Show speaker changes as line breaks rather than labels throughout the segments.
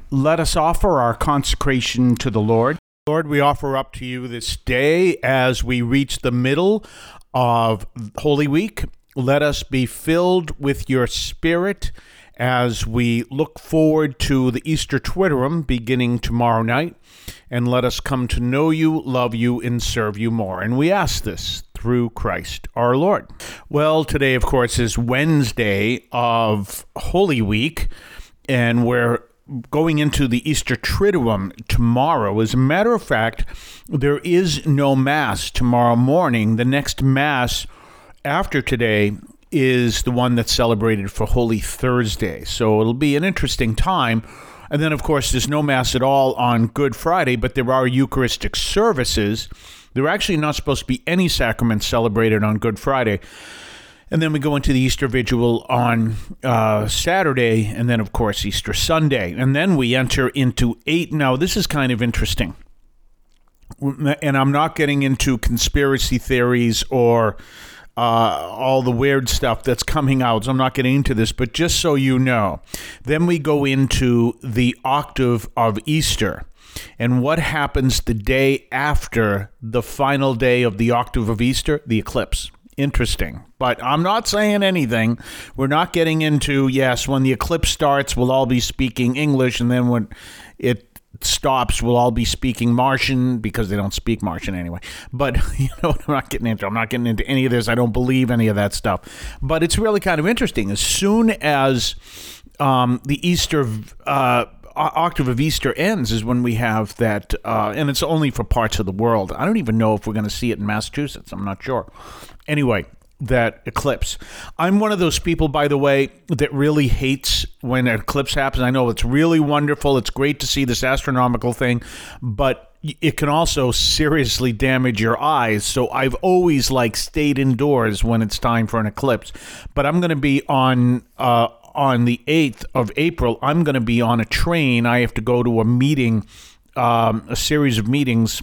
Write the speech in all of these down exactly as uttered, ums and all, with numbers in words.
Let us offer our consecration to the Lord. Lord, we offer up to you this day as we reach the middle of Holy Week. Let us be filled with your Spirit as we look forward to the Easter Twitterum beginning tomorrow night. And let us come to know you, love you, and serve you more. And we ask this through Christ our Lord. Well, today, of course, is Wednesday of Holy Week, and we're going into the Easter Triduum tomorrow. As a matter of fact, there is no Mass tomorrow morning. The next Mass after today is the one that's celebrated for Holy Thursday. So it'll be an interesting time. And then, of course, there's no Mass at all on Good Friday, but there are Eucharistic services. There are actually not supposed to be any sacraments celebrated on Good Friday. And then we go into the Easter Vigil on uh, Saturday, and then, of course, Easter Sunday. And then we enter into eight. Now, this is kind of interesting. And I'm not getting into conspiracy theories or uh, all the weird stuff that's coming out. So I'm not getting into this, but just so you know. Then we go into the octave of Easter. And what happens the day after the final day of the octave of Easter? The eclipse. Interesting. But I'm not saying anything. We're not getting into, yes, when the eclipse starts, we'll all be speaking English, and then when it stops, we'll all be speaking Martian, because they don't speak Martian anyway. But, you know, I'm not getting into I'm not getting into any of this. I don't believe any of that stuff. But it's really kind of interesting. As soon as um, the Easter uh octave of Easter ends is when we have that, uh, and it's only for parts of the world. I don't even know if we're going to see it in Massachusetts. I'm not sure. Anyway, that eclipse. I'm one of those people, by the way, that really hates when an eclipse happens. I know it's really wonderful. It's great to see this astronomical thing, but it can also seriously damage your eyes. So I've always like stayed indoors when it's time for an eclipse. But I'm going to be on uh, on the eighth of April. I'm going to be on a train. I have to go to a meeting, um, a series of meetings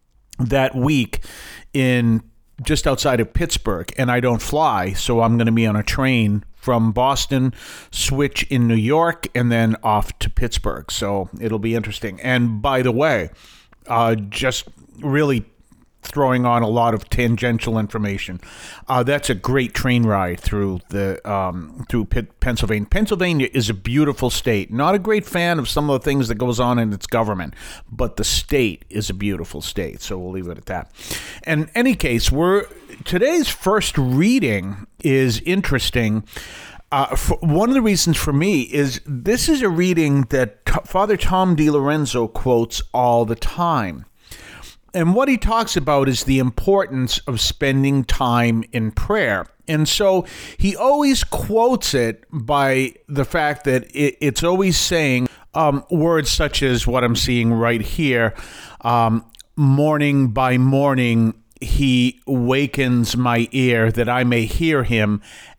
that week in just outside of Pittsburgh, and I don't fly, so I'm going to be on a train from Boston, switch in New York, and then off to Pittsburgh. So it'll be interesting. And by the way, uh, just really throwing on a lot of tangential information. Uh, that's a great train ride through the um, through P- Pennsylvania. Pennsylvania is a beautiful state. Not a great fan of some of the things that goes on in its government, but the state is a beautiful state. So we'll leave it at that. In any case, we're today's first reading is interesting. Uh, for, one of the reasons for me is this is a reading that T- Father Tom DiLorenzo quotes all the time. And what he talks about is the importance of spending time in prayer. And so he always quotes it by the fact that it, it's always saying um, words such as what I'm seeing right here, um, morning by morning, he wakens my ear that I may hear him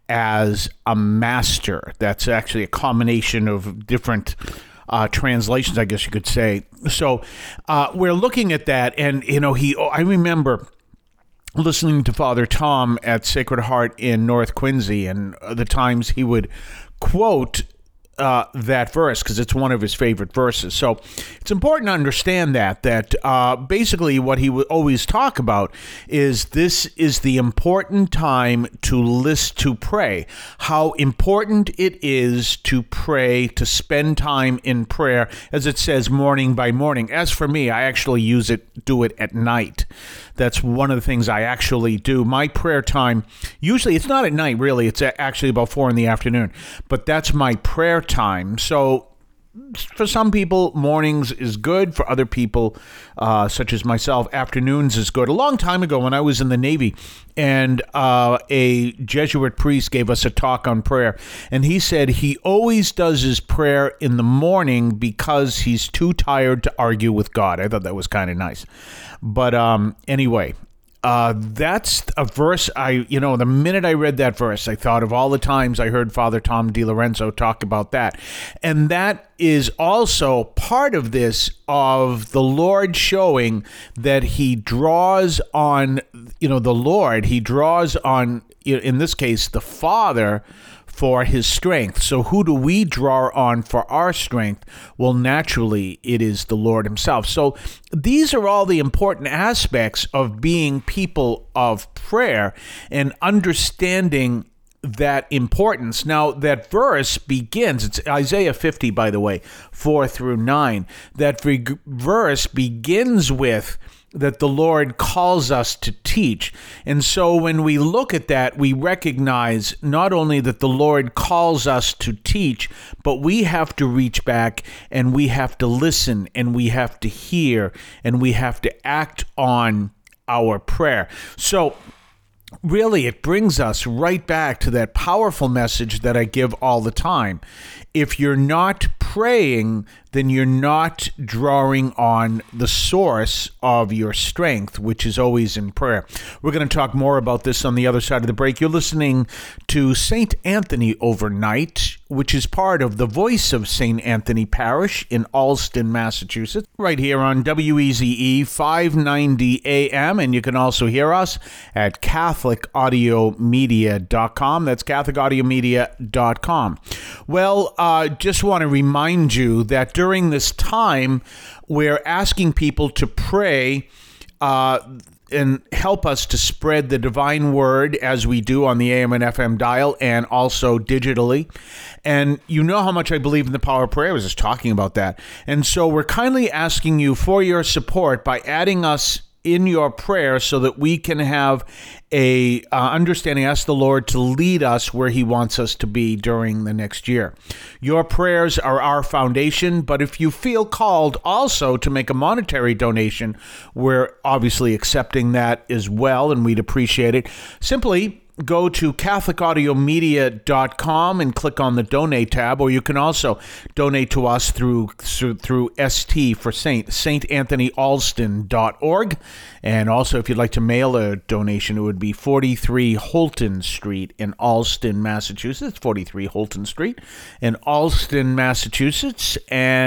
as a master. That's actually a combination of different Uh, translations, I guess you could say. So uh, we're looking at that, and you know, he. Oh, I remember listening to Father Tom at Sacred Heart in North Quincy, and the times he would quote uh, that verse because it's one of his favorite verses. So it's important to understand that that uh, basically what he would always talk about is this is the important time to list to pray. How important it is to pray, to spend time in prayer, as it says, morning by morning. As for me, I actually use it, do it at night. That's one of the things I actually do. My prayer time, usually it's not at night, really. It's actually about four in the afternoon. But that's my prayer time. So for some people, mornings is good. For other people, uh, such as myself, afternoons is good. A long time ago when I was in the Navy, and uh, a Jesuit priest gave us a talk on prayer, and he said he always does his prayer in the morning because he's too tired to argue with God. I thought that was kind of nice. But um, anyway, uh, that's a verse I, you know, the minute I read that verse, I thought of all the times I heard Father Tom DiLorenzo talk about that. And that is also part of this, of the Lord showing that he draws on, you know, the Lord, he draws on, in this case, the Father, for his strength. So who do we draw on for our strength? Well, naturally, it is the Lord himself. So these are all the important aspects of being people of prayer and understanding that importance. Now, that verse begins, it's Isaiah fifty, by the way, four through nine. That verse begins with that the Lord calls us to teach. And so when we look at that, we recognize not only that the Lord calls us to teach, but we have to reach back and we have to listen and we have to hear and we have to act on our prayer. So really, it brings us right back to that powerful message that I give all the time. If you're not praying, then you're not drawing on the source of your strength, which is always in prayer. We're going to talk more about this on the other side of the break. You're listening to Saint Anthony Overnight, which is part of the Voice of Saint Anthony Parish in Allston, Massachusetts, right here on W E Z E five ninety A M, and you can also hear us at Catholic Audio Media dot com. That's Catholic Audio Media dot com. Well, uh, just want to remind you that during this time, we're asking people to pray uh, and help us to spread the divine word as we do on the A M and F M dial and also digitally. And you know how much I believe in the power of prayer. I was just talking about that. And so we're kindly asking you for your support by adding us in your prayer so that we can have a uh, understanding, ask the Lord to lead us where he wants us to be during the next year. Your prayers are our foundation, but if you feel called also to make a monetary donation, we're obviously accepting that as well, and we'd appreciate it. Simply go to Catholic Audio Media dot com and click on the Donate tab, or you can also donate to us through through, through S T for Saint, Saint Anthony Allston dot org. And also, if you'd like to mail a donation, it would be forty-three Holton Street in Allston, Massachusetts, forty-three Holton Street in Allston, Massachusetts.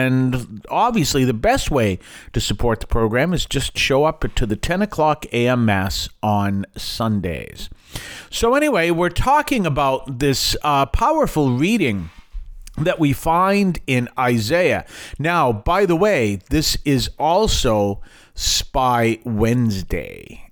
And obviously, the best way to support the program is just show up to the ten o'clock A M Mass on Sundays. So anyway, we're talking about this uh, powerful reading that we find in Isaiah. Now, by the way, this is also Spy Wednesday,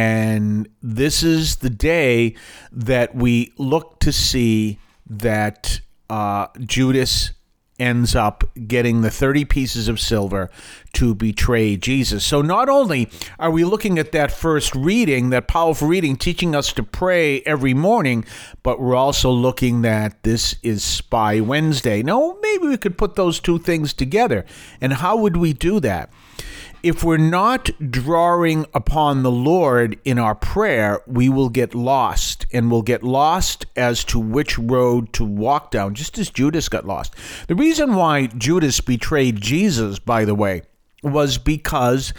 and this is the day that we look to see that uh, Judas ends up getting the thirty pieces of silver to betray Jesus. So not only are we looking at that first reading, that powerful reading, teaching us to pray every morning, but we're also looking that this is Spy Wednesday. Now, maybe we could put those two things together. And how would we do that? If we're not drawing upon the Lord in our prayer, we will get lost, and we'll get lost as to which road to walk down, just as Judas got lost. The reason why Judas betrayed Jesus, by the way, was because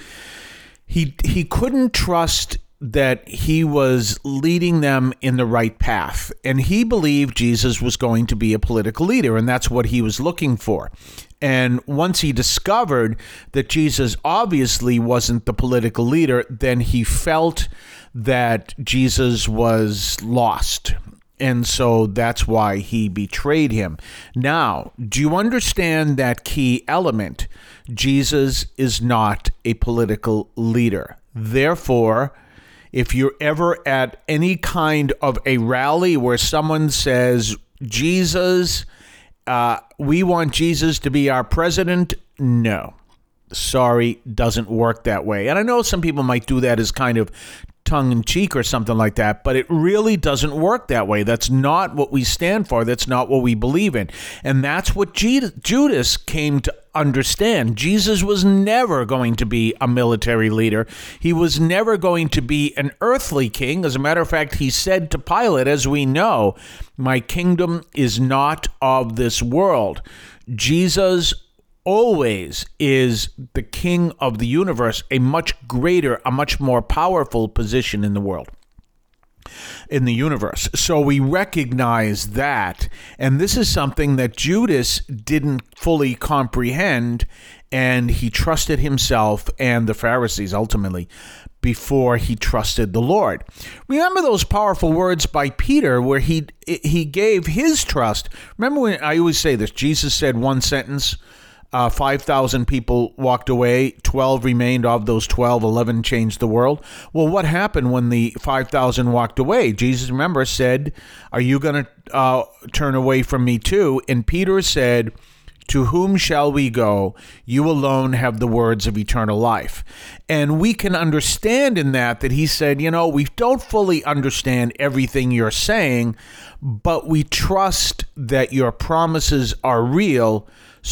he he couldn't trust that he was leading them in the right path. And he believed Jesus was going to be a political leader, and that's what he was looking for. And once he discovered that Jesus obviously wasn't the political leader, then he felt that Jesus was lost. And so that's why he betrayed him. Now, do you understand that key element? Jesus is not a political leader. Therefore, if you're ever at any kind of a rally where someone says, Jesus, uh, we want Jesus to be our president, no. Sorry, doesn't work that way. And I know some people might do that as kind of tongue-in-cheek or something like that, but it really doesn't work that way. That's not what we stand for. That's not what we believe in. And that's what Judas came to understand. Jesus was never going to be a military leader. He was never going to be an earthly king. As a matter of fact, he said to Pilate, as we know, my kingdom is not of this world. Jesus always is the king of the universe, a much greater, a much more powerful position in the world. in the universe. So we recognize that. And this is something that Judas didn't fully comprehend, and he trusted himself and the Pharisees ultimately before he trusted the Lord. Remember those powerful words by Peter where he he gave his trust. Remember when I always say this, Jesus said one sentence, uh, five thousand people walked away, twelve remained. Of those twelve, eleven changed the world. Well, what happened when the five thousand walked away? Jesus, remember, said, are you going to uh, turn away from me too? And Peter said, to whom shall we go? You alone have the words of eternal life. And we can understand in that that he said, you know, we don't fully understand everything you're saying, but we trust that your promises are real,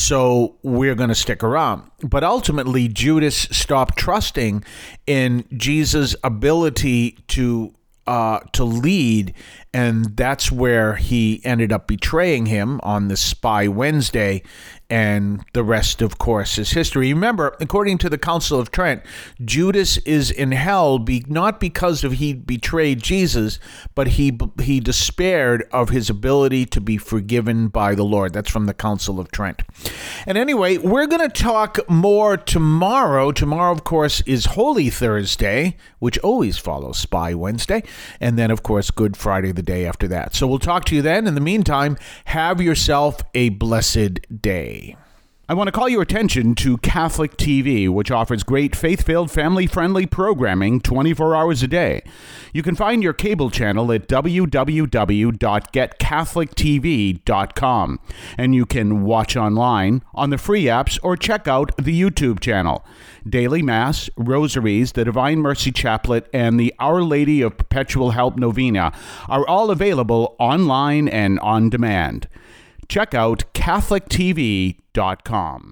so we're going to stick around. But ultimately, Judas stopped trusting in Jesus' ability to uh, to lead, and that's where he ended up betraying him on the Spy Wednesday, and the rest, of course, is history. Remember, according to the Council of Trent, Judas is in hell be, not because of he betrayed Jesus, but he he despaired of his ability to be forgiven by the Lord. That's from the Council of Trent. And anyway, we're going to talk more tomorrow. Tomorrow, of course, is Holy Thursday, which always follows Spy Wednesday, and then, of course, Good Friday the day after that. So we'll talk to you then. In the meantime, have yourself a blessed day. I want to call your attention to Catholic T V, which offers great faith-filled, family-friendly programming twenty-four hours a day. You can find your cable channel at w w w dot get catholic t v dot com, and you can watch online on the free apps or check out the YouTube channel. Daily Mass, Rosaries, the Divine Mercy Chaplet, and the Our Lady of Perpetual Help Novena are all available online and on demand. Check out catholic t v dot com.